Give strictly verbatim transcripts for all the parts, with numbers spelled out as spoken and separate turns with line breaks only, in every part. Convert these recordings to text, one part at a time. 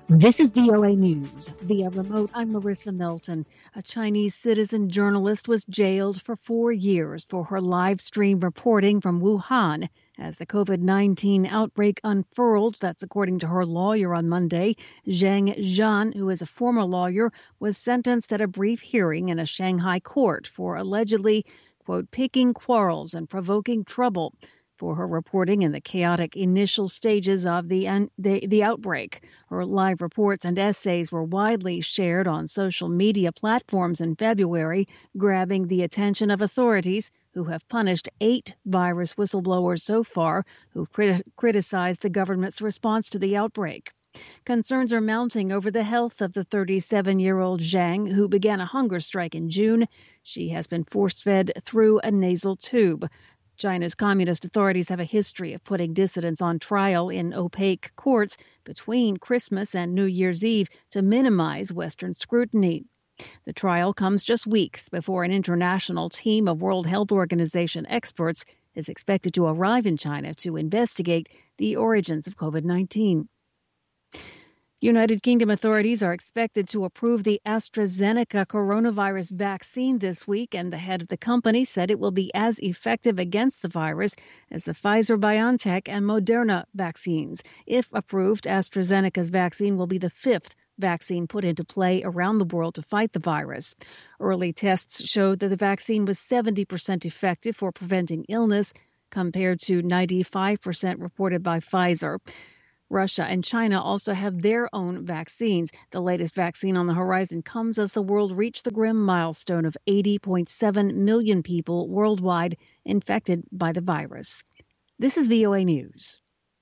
This is V O A News. Via remote, I'm Marissa Melton. A Chinese citizen journalist was jailed for four years for her live stream reporting from Wuhan as the COVID nineteen outbreak unfurled. That's according to her lawyer on Monday. Zhang Zhan, who is a former lawyer, was sentenced at a brief hearing in a Shanghai court for allegedly, quote, picking quarrels and provoking trouble for her reporting in the chaotic initial stages of the, the the outbreak. Her live reports and essays were widely shared on social media platforms in February, grabbing the attention of authorities who have punished eight virus whistleblowers so far who've criti- criticized the government's response to the outbreak. Concerns are mounting over the health of the thirty-seven-year-old Zhang, who began a hunger strike in June. She has been force-fed through a nasal tube. China's communist authorities have a history of putting dissidents on trial in opaque courts between Christmas and New Year's Eve to minimize Western scrutiny. The trial comes just weeks before an international team of World Health Organization experts is expected to arrive in China to investigate the origins of COVID nineteen. United Kingdom authorities are expected to approve the AstraZeneca coronavirus vaccine this week, and the head of the company said it will be as effective against the virus as the Pfizer-BioNTech and Moderna vaccines. If approved, AstraZeneca's vaccine will be the fifth vaccine put into play around the world to fight the virus. Early tests showed that the vaccine was seventy percent effective for preventing illness, compared to ninety-five percent reported by Pfizer. Russia and China also have their own vaccines. The latest vaccine on the horizon comes as the world reached the grim milestone of eighty point seven million people worldwide infected by the virus. This is V O A News.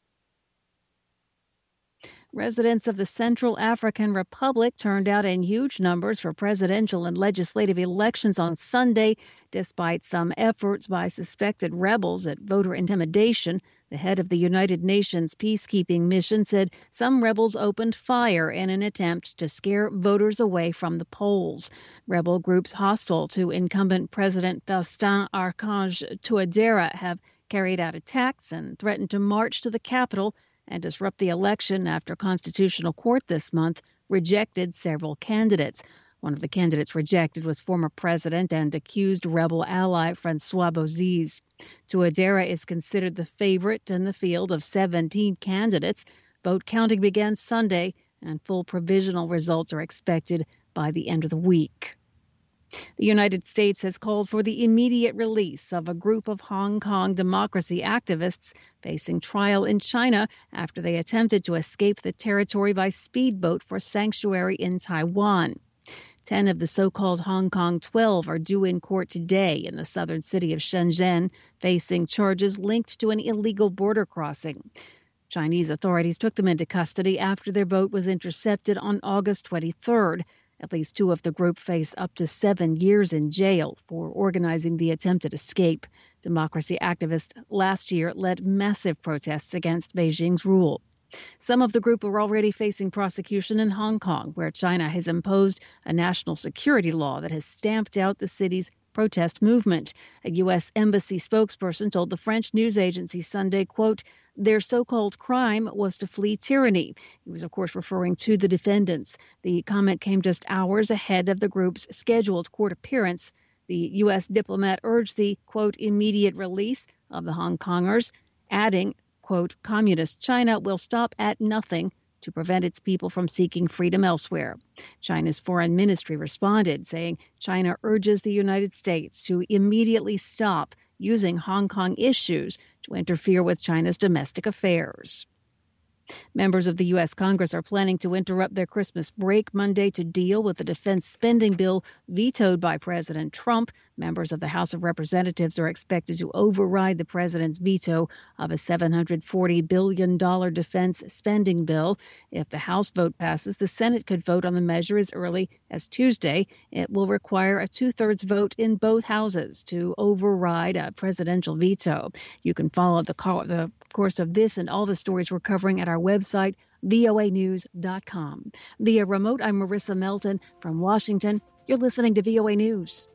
Residents of the Central African Republic turned out in huge numbers for presidential and legislative elections on Sunday, despite some efforts by suspected rebels at voter intimidation. The head of the United Nations peacekeeping mission said some rebels opened fire in an attempt to scare voters away from the polls. Rebel groups hostile to incumbent President Faustin Archange Touadéra have carried out attacks and threatened to march to the capital and disrupt the election after Constitutional Court this month rejected several candidates. One of the candidates rejected was former president and accused rebel ally Francois Bozizé. Touadéra is considered the favorite in the field of seventeen candidates. Vote counting began Sunday, and full provisional results are expected by the end of the week. The United States has called for the immediate release of a group of Hong Kong democracy activists facing trial in China after they attempted to escape the territory by speedboat for sanctuary in Taiwan. Ten of the so-called Hong Kong twelve are due in court today in the southern city of Shenzhen, facing charges linked to an illegal border crossing. Chinese authorities took them into custody after their boat was intercepted on August twenty-third. At least two of the group face up to seven years in jail for organizing the attempted escape. Democracy activists last year led massive protests against Beijing's rule. Some of the group are already facing prosecution in Hong Kong, where China has imposed a national security law that has stamped out the city's protest movement. A U S embassy spokesperson told the French news agency Sunday, quote, their so-called crime was to flee tyranny. He was, of course, referring to the defendants. The comment came just hours ahead of the group's scheduled court appearance. The U S diplomat urged the, quote, immediate release of the Hong Kongers, adding, quote, communist China will stop at nothing to prevent its people from seeking freedom elsewhere. China's foreign ministry responded, saying China urges the United States to immediately stop using Hong Kong issues to interfere with China's domestic affairs. Members of the U S Congress are planning to interrupt their Christmas break Monday to deal with the defense spending bill vetoed by President Trump. Members of the House of Representatives are expected to override the president's veto of a seven hundred forty billion dollars defense spending bill. If the House vote passes, the Senate could vote on the measure as early as Tuesday. It will require a two-thirds vote in both houses to override a presidential veto. You can follow the, co- the course of this and all the stories we're covering at our website, V O A news dot com. Via remote, I'm Marissa Melton from Washington. You're listening to V O A News.